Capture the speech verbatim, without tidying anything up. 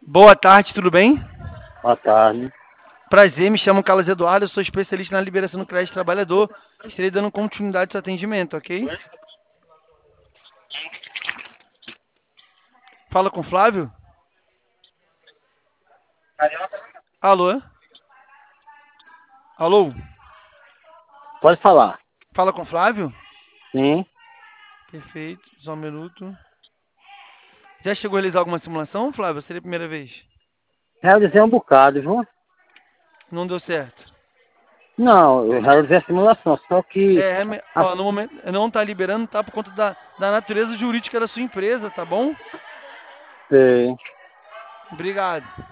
Boa tarde, tudo bem? Boa tarde. Prazer, me chamo Carlos Eduardo, eu sou especialista na liberação do crédito trabalhador. Estarei dando continuidade ao seu atendimento, ok? Fala com o Flávio? Alô? Alô? Pode falar. Fala com o Flávio? Sim. Perfeito, só um minuto. Já chegou a realizar alguma simulação, Flávio? Seria a primeira vez? Realizei um bocado, viu? Não deu certo. Não, eu realizei a simulação, só que... É, é, A... ó, no momento não está liberando, tá? Por conta da, da natureza jurídica da sua empresa, tá bom? Sei. Obrigado.